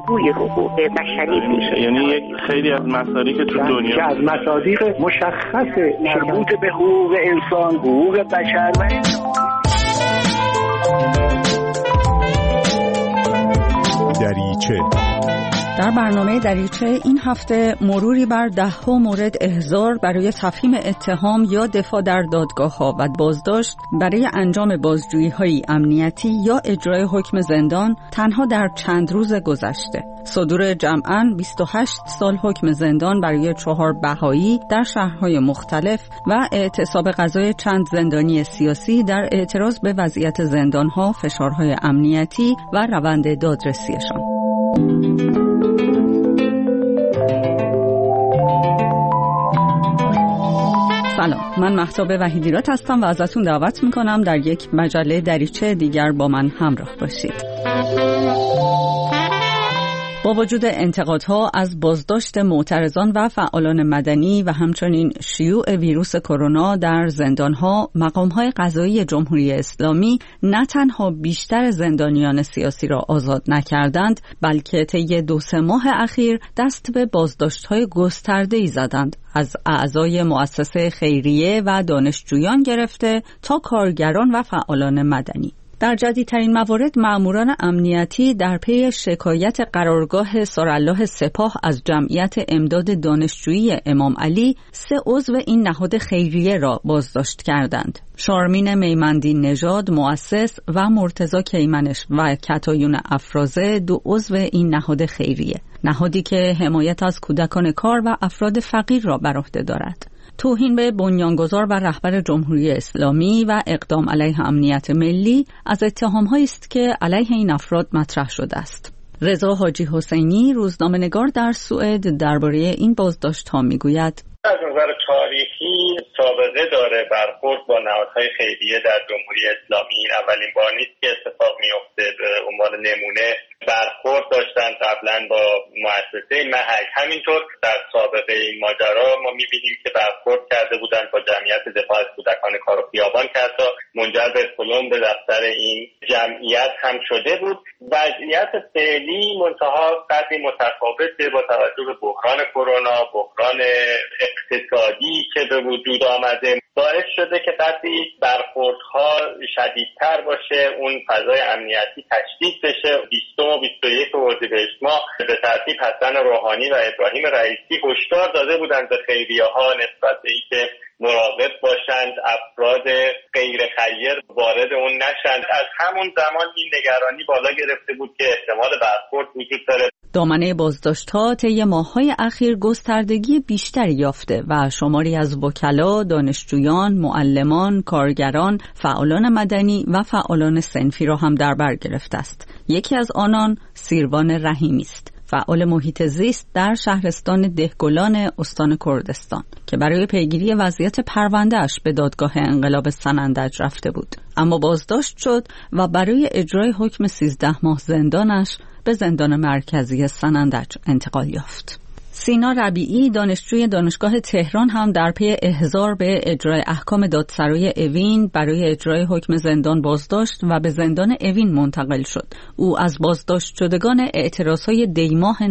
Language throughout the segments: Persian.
بازگوی حقوق بشری میشه. یعنی یک خیلی از مصادیق که تو دنیا که از مصادیق مشخص مربوط به حقوق انسان، حقوق بشر و دریچه. در برنامه دریچه این هفته مروری بر 10 مورد احضار برای تفهیم اتهام یا دفاع در دادگاه‌ها و بازداشت برای انجام بازجویی‌های امنیتی یا اجرای حکم زندان تنها در چند روز گذشته. صدور جمعاً 28 سال حکم زندان برای 4 بهایی در شهرهای مختلف و اعتصاب قضای چند زندانی سیاسی در اعتراض به وضعیت زندان‌ها، فشارهای امنیتی و روند دادرسیشان. سلام، من مهتاب وحیدیراد هستم و ازتون دعوت میکنم در یک مجله دریچه دیگر با من همراه باشید. با وجود انتقادها از بازداشت معترضان و فعالان مدنی و همچنین شیوع ویروس کرونا در زندانها، مقامهای قضایی جمهوری اسلامی نه تنها بیشتر زندانیان سیاسی را آزاد نکردند، بلکه طی 2-3 ماه اخیر دست به بازداشت‌های گسترده‌ای زدند، از اعضای مؤسسه خیریه و دانشجویان گرفته تا کارگران و فعالان مدنی. در جدیدترین موارد مأموران امنیتی در پی شکایت قرارگاه سرالله سپاه از جمعیت امداد دانشجویی امام علی 3 عضو این نهاد خیریه را بازداشت کردند. شارمین میمندی نژاد مؤسس و مرتضی کیمنش و کتایون افرازه 2 عضو این نهاد خیریه، نهادی که حمایت از کودکان کار و افراد فقیر را بر عهده دارد. توهین به بنیانگذار و رهبر جمهوری اسلامی و اقدام علیه امنیت ملی از اتهام‌هایی است که علیه این افراد مطرح شده است. رضا حاجی حسینی، روزنامه‌نگار در سوئد، درباره این بازداشت‌ها می‌گوید: از نظر تاریخی سابقه داره برخورد با نهادهای خیریه در جمهوری اسلامی. این اولین بار نیست که اتفاق میفته. به عنوان نمونه برخورد داشتن قبلا با مؤسسه محک. همینطور در سابقه این ماجرا ما میبینیم که برخورد کرده بودن با جمعیت دفاع از کودکان کار و خیابان که حتی منجر به پلم به دفتر این جمعیت هم شده بود. وضعیت فعلی منتها قدری متفاوته با توجه به بحران کرونا، بحران اقتصادی که به وجود آمده، باعث شده که قدری برخوردها شدیدتر باشه، اون فضای امنیتی تشدید بشه. 20 و 21 اردیبهشت ماه به ترتیب حسن روحانی و ابراهیم رئیسی هشدار داده بودند به خیریه‌ها نسبت به اینکه مراقب باشند افراد غیر خیر وارد اون نشند. از همون زمان این نگرانی بالا گرفته بود که احتمال برخورد وجود داره. دامنه بازداشت‌ها طی ماه‌های اخیر گستردگی بیشتری یافته و شماری از وکلا، دانشجویان، معلمان، کارگران، فعالان مدنی و فعالان صنفی را هم در بر گرفته است. یکی از آنان سیروان رحیمی است، فعال محیط زیست در شهرستان دهگلان استان کردستان که برای پیگیری وضعیت پرونده‌اش به دادگاه انقلاب سنندج رفته بود، اما بازداشت شد و برای اجرای حکم 13 ماه زندانش به زندان مرکزی سنندج انتقال یافت. سینا ربیعی، دانشجوی دانشگاه تهران، هم در پی احضار به اجرای احکام دادسرای اوین برای اجرای حکم زندان بازداشت و به زندان اوین منتقل شد. او از بازداشت شدگان اعتراضهای دیماه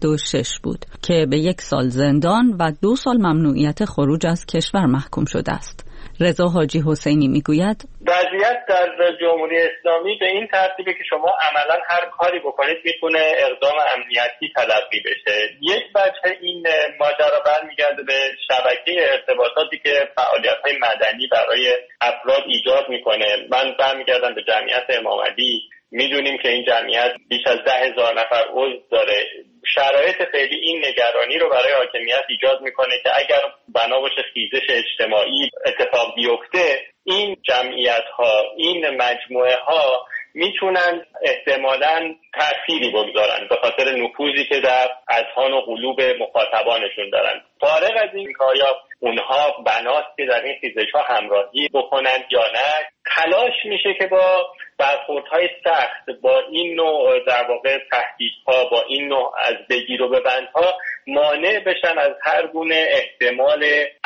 96 بود که به 1 سال زندان و 2 سال ممنوعیت خروج از کشور محکوم شده است. رضا حاجی حسینی میگوید: وضعیت در جمهوری اسلامی به این ترتیبه که شما عملا هر کاری بکنید میتونه اقدام امنیتی تلقی بشه. یک بچه این ماجرا برمیگرده به شبکه ارتباطاتی که فعالیت‌های مدنی برای افراد ایجاد میکنه. من برمیگردم به جمعیت امام علی. میدونیم که این جمعیت بیش از 10,000 نفر عضو داره. شرایط فعلی این نگرانی رو برای حاکمیت ایجاد میکنه که اگر بنا باشه خیزش اجتماعی اتفاق بیفته، این جمعیت ها، این مجموعه ها میتونن احتمالاً تأثیری بگذارن به خاطر نفوذی که در اذهان و قلوب مخاطبانشون دارن. فارغ از این که آیا اونها بناست که در این خیزش ها همراهی بکنن یا نه، تلاش میشه که با برخوردهای سخت، با این نوع در واقع تهدیدها، با این نوع از بگیر و ببندها مانع بشن از هر گونه احتمال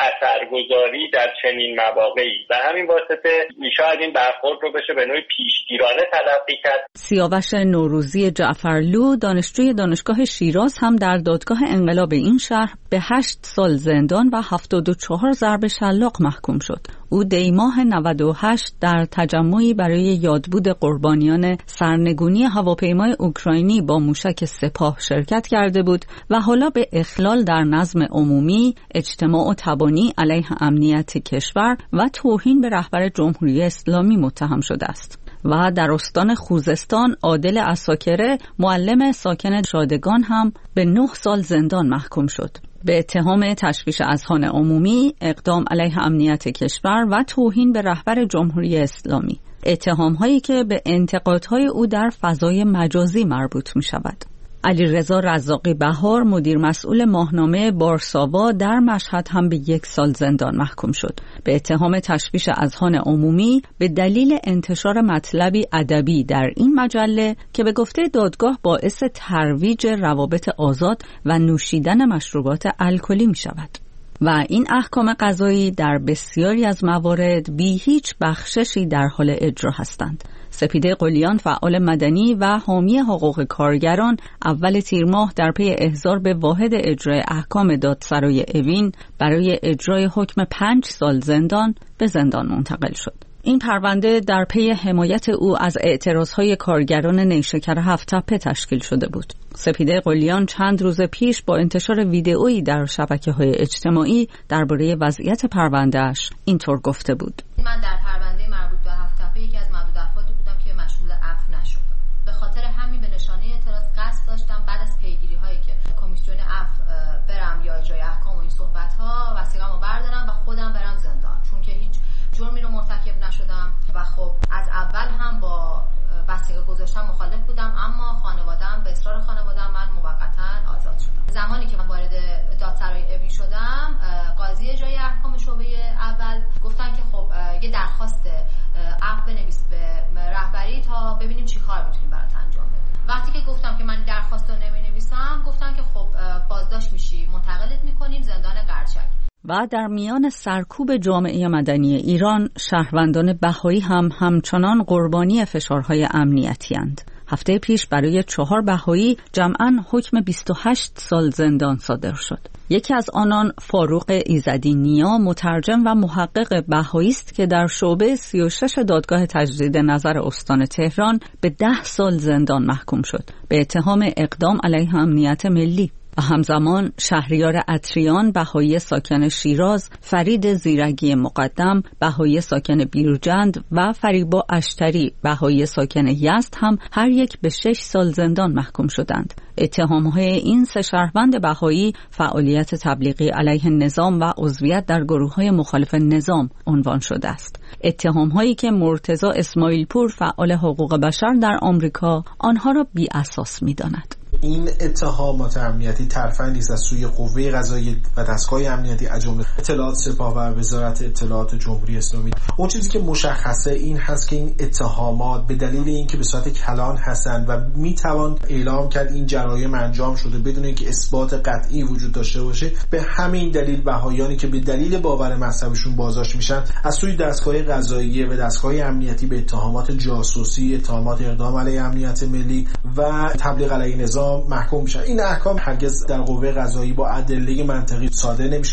اثرگذاری در چنین مواقعی. و همین واسطه شاید این برخورد رو بشه به نوعی پیشگیرانه تلقی کرد. سیاوش نوروزی جعفرلو، دانشجوی دانشگاه شیراز، هم در دادگاه انقلاب این شهر به 8 سال زندان و 74 ضرب شلاق محکوم شد. او دیماه 98 در تجمعی برای یادبود قربانیان سرنگونی هواپیمای اوکراینی با موشک سپاه شرکت کرده بود و حالا به اخلال در نظم عمومی، اجتماع و تبانی علیه امنیت کشور و توهین به رهبر جمهوری اسلامی متهم شده است. و در استان خوزستان، عادل عساکره، معلم ساکن شادگان، هم به 9 سال زندان محکوم شد به اتهام تشویش اذهان عمومی، اقدام علیه امنیت کشور و توهین به رهبر جمهوری اسلامی، اتهام‌هایی که به انتقادهای او در فضای مجازی مربوط می‌شود. علیرضا رزاقی بهار، مدیر مسئول ماهنامه بارساوا، در مشهد هم به 1 سال زندان محکوم شد به اتهام تشویش اذهان عمومی به دلیل انتشار مطلبی ادبی در این مجله که به گفته دادگاه باعث ترویج روابط آزاد و نوشیدن مشروبات الکلی می شود. و این احکام قضایی در بسیاری از موارد بی هیچ بخششی در حال اجرا هستند. سپیده قلیان، فعال مدنی و حامی حقوق کارگران، اول تیر ماه در پی احضار به واحد اجرای احکام دادسرای اوین برای اجرای حکم 5 سال زندان به زندان منتقل شد. این پرونده در پی حمایت او از اعتراضهای کارگران نیشکر هفت‌تپه تشکیل شده بود. سپیده قلیان چند روز پیش با انتشار ویدئویی در شبکه‌های اجتماعی درباره وضعیت پرونده‌اش اینطور گفته بود: من در پرونده مربوط به هفت‌تپه یکی از معدود افرادی بودم که مشمول عفو نشد. به خاطر همین به نشانه اعتراض قصد داشتم بعد از پیگیری‌هایی که کمیسیون عفو برم یا اجرای احکام و این صحبت‌ها وثیقه‌مو بردارم و خودم برم زندان، چون که هیچ جرمی رو مرتکب نشدم و خب از اول هم با وثیقه گذاشتن مخالف بودم، اما خانواده‌ام به اصرار خانواده‌ام من موقتاً آزاد شدم. زمانی که من وارد دادسرای اوین شدم، قاضی اجرای احکام شعبه اول گفتن که خب یه درخواست عفو بنویس به رهبری تا ببینیم چی کار میتونیم برات انجام بدیم. وقتی که گفتم که من درخواست رو نمی‌نویسم، گفتن که خب بازداشت میشی، منتقلت می‌کنیم زندان قرچک. و در میان سرکوب جامعه مدنی ایران، شهروندان بهایی هم همچنان قربانی فشارهای امنیتی اند. هفته پیش برای 4 بهایی جمعاً حکم 28 سال زندان صادر شد. یکی از آنان فاروق ایزدی نیا، مترجم و محقق بهایی است که در شعبه 36 دادگاه تجدید نظر استان تهران به 10 سال زندان محکوم شد به اتهام اقدام علیه امنیت ملی. و همزمان شهریار عطریان، بهایی ساکن شیراز، فرید زیرگی مقدم، بهایی ساکن بیرجند و فریبا اشتری، بهایی ساکن یزد، هم هر یک به 6 سال زندان محکوم شدند. اتهام‌های این 3 شهروند بهایی فعالیت تبلیغی علیه نظام و عضویت در گروه‌های مخالف نظام عنوان شده است. اتهام‌هایی که مرتضی اسماعیل پور، فعال حقوق بشر در آمریکا، آنها را بی اساس می‌داند. این اتهامات امنیتی ترفندی است از سوی قوه قضاییه و دستگاه امنیتی از جمله اطلاعات سپاه و وزارت اطلاعات جمهوری اسلامی. اون چیزی که مشخصه این هست که این اتهامات به دلیل اینکه به صورت کلان هستند و میتوان اعلام کرد این جرایم انجام شده بدون اینکه اثبات قطعی وجود داشته باشه، به همین دلیل بهاییانی که به دلیل باور مذهبشون بازداشت میشن از سوی دستگاه قضاییه و دستگاه امنیتی به اتهامات جاسوسی، اتهامات اقدام علیه امنیت ملی و تبلیغ علیه نظام محکوم میشن. این احکام هرگز در قوه قضایی با ادله منطقی صادر نمیشه.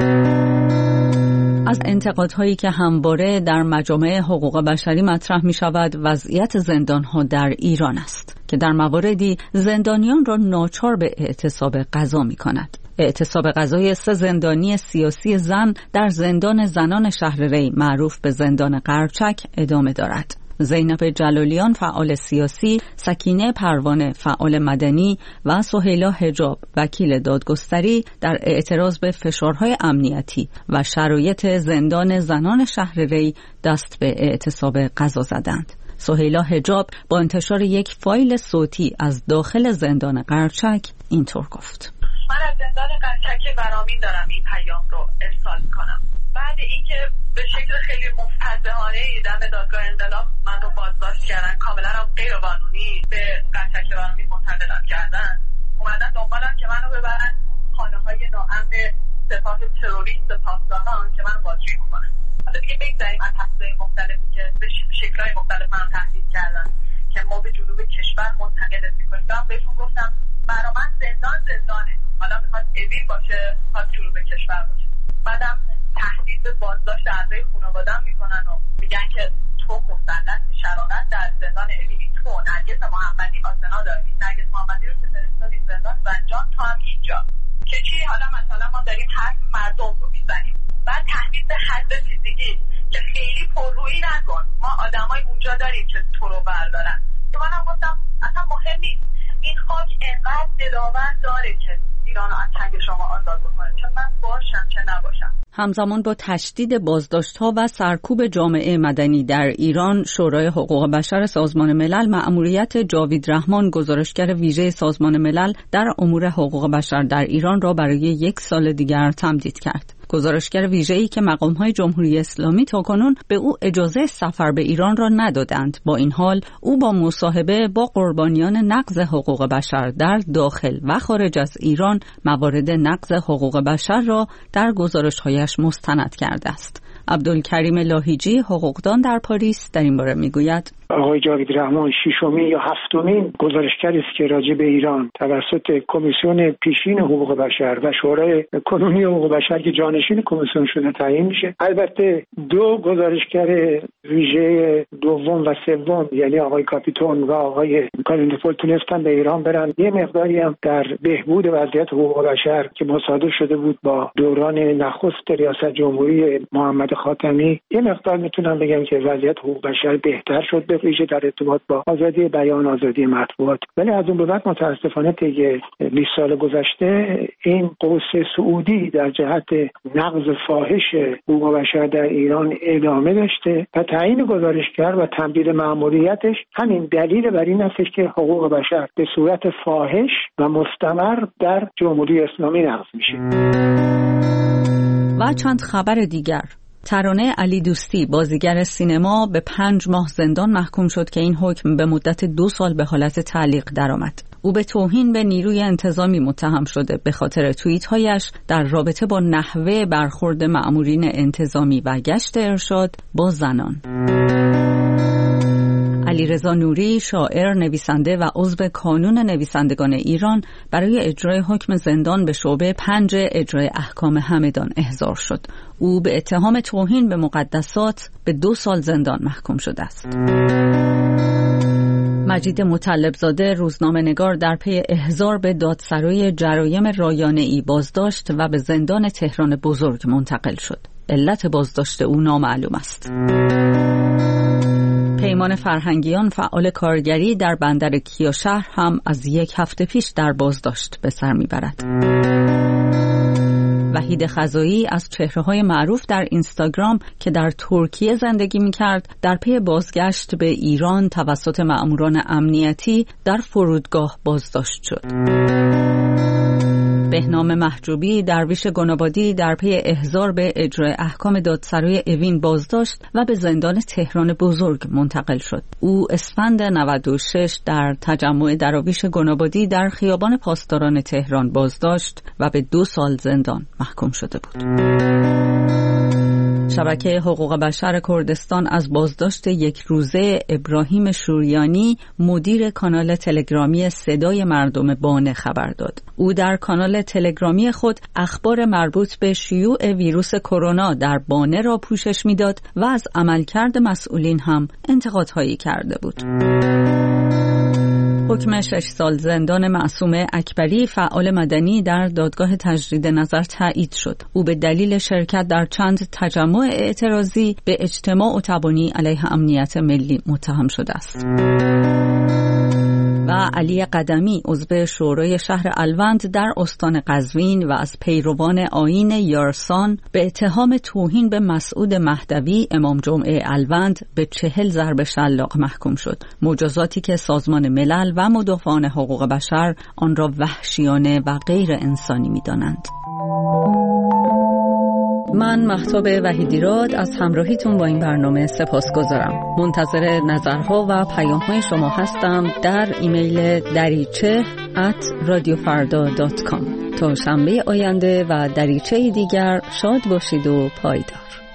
از انتقادهایی که همواره در مجامع حقوق بشری مطرح می شود وضعیت زندانها در ایران است که در مواردی زندانیان را ناچار به اعتصاب غذا می کند. اعتصاب غذای 3 زندانی سیاسی زن در زندان زنان شهر ری معروف به زندان قرچک ادامه دارد. زینب جلالیان، فعال سیاسی، سکینه پروانه، فعال مدنی و سهیلا حجاب، وکیل دادگستری، در اعتراض به فشارهای امنیتی و شرایط زندان زنان شهر ری دست به اعتصاب غذا زدند. سهیلا حجاب با انتشار یک فایل صوتی از داخل زندان قرچک اینطور گفت: من از زندان قرچک برامین دارم این پیام رو ارسال میکنم. بعد اینکه به شکل خیلی مفتضحانه دم دادگاه دیگه بگذاریم از تهدیدهای مختلفی که به شکل‌های مختلف هم تهدید کردن که ما به جنوب کشور منتقل می‌کنیم. من بهشون گفتم برای من زندانه، حالا میخواد اوین باشه، میخواد جنوب کشور باشه. بعدم تهدید به بازداشت اعضای خانواده‌ام میکنن و میگن که تو مسلط شرارت در زندان اوینی، تو نرگس محمدی آسنا داری، نرگس محمدی رو که فرستادی زندان زنجان، تو هم اینجا که چی؟ حالا مثلا ما داریم حرف مردم رو میزنیم. بعد تهدید به حد فیزیکی که خیلی پررویی نکن، ما آدمای اونجا داریم که تو رو بردارن. که منم گفتم اصلا مهم نیست، این خاک انقدر دلاور داره که ایرانو از چنگ شما آزاد بکنه، چون من باشم چه نباشم. همزمان با تشدید بازداشت‌ها و سرکوب جامعه مدنی در ایران، شورای حقوق بشر سازمان ملل مأموریت جاوید رحمان، گزارشگر ویژه سازمان ملل در امور حقوق بشر در ایران را برای 1 سال دیگر تمدید کرد. گزارشگر ویژه‌ای که مقام‌های جمهوری اسلامی تاکنون به او اجازه سفر به ایران را ندادند، با این حال او با مصاحبه با قربانیان نقض حقوق بشر در داخل و خارج از ایران موارد نقض حقوق بشر را در گزارش‌هایش مستند کرده است. عبدالکریم لاهیجی، حقوقدان در پاریس، در این باره میگوید: آقای جاوید رحمان 6مین یا 7مین گزارشگری است که راجع به ایران توسط کمیسیون پیشین حقوق بشر و شورای کنونی حقوق بشر که جانشین کمیسیون شده تعیین میشه. البته 2 گزارشگر ویژه دوم و سوم، یعنی آقای کاپیتون و آقای کالیندفول، تونستن به ایران برن. یه مقداری هم در بهبود وضعیت حقوق بشر که مصادف شده بود با دوران نخست ریاست جمهوری محمد خاتمی، یه مقدار میتونم بگم که وضعیت حقوق بشر بهتر شد، به ویژه در ارتباط با آزادی بیان، آزادی مطبوعات. ولی از اون به بعد متاسفانه طی 20 سال گذشته این قوس سعودی در جهت نقض فاحش حقوق بشر در ایران ادامه داشته و تعیین گزارشگر و تمدید مأموریتش همین دلیل بر این است که حقوق بشر به صورت فاحش و مستمر در جمهوری اسلامی نقض میشه. و چند خبر دیگر: ترانه علی دوستی، بازیگر سینما، به 5 ماه زندان محکوم شد که این حکم به مدت 2 سال به حالت تعلیق درآمد. او به توهین به نیروی انتظامی متهم شده به خاطر توییت‌هایش در رابطه با نحوه برخورد مأمورین انتظامی و گشت ارشاد با زنان. علیرضا نوری، شاعر، نویسنده و عضو کانون نویسندگان ایران، برای اجرای حکم زندان به شعبه 5 اجرای احکام همدان احضار شد. او به اتهام توهین به مقدسات به 2 سال زندان محکوم شده است. مجید مطلبزاده، روزنامه‌نگار، در پی احضار به دادسرای جرایم رایانه‌ای بازداشت و به زندان تهران بزرگ منتقل شد. علت بازداشت او نامعلوم است. پیمان فرهنگیان، فعال کارگری در بندر کیاشهر، هم از 1 هفته پیش در بازداشت به سر میبرد. وحید خزایی از چهره‌های معروف در اینستاگرام که در ترکیه زندگی می‌کرد، در پی بازگشت به ایران توسط مأموران امنیتی در فرودگاه بازداشت شد. بهنام محجوبی، درویش گنابادی، در پی احضار به اجرای احکام دادسرای اوین بازداشت و به زندان تهران بزرگ منتقل شد. او اسفند 96 در تجمع دراویش گنابادی در خیابان پاسداران تهران بازداشت و به 2 سال زندان محکوم شده بود. شبکه حقوق بشر کردستان از بازداشت 1 روزه ابراهیم شوریانی، مدیر کانال تلگرامی صدای مردم بانه، خبر داد. او در کانال تلگرامی خود اخبار مربوط به شیوع ویروس کرونا در بانه را پوشش میداد و از عملکرد مسئولین هم انتقادهایی کرده بود. حکم 6 سال زندان معصوم اکبری، فعال مدنی، در دادگاه تجدید نظر تایید شد. او به دلیل شرکت در چند تجمع اعتراضی به اجتماع و تبانی علیه امنیت ملی متهم شده است. و علی قدمی، عضو شورای شهر الوند در استان قزوین و از پیروان آیین یارسان، به اتهام توهین به مسعود مهدوی، امام جمعه الوند، به 40 ضرب شلاق محکوم شد. مجازاتی که سازمان ملل و مدافعان حقوق بشر آن را وحشیانه و غیر انسانی می‌دانند. من مهتاب وحیدیراد از همراهیتون با این برنامه سپاسگزارم. منتظر نظرها و پیام‌های شما هستم در ایمیل dariche@radiofarda.com. تا شنبه آینده و دریچه دیگر شاد باشید و پایدار.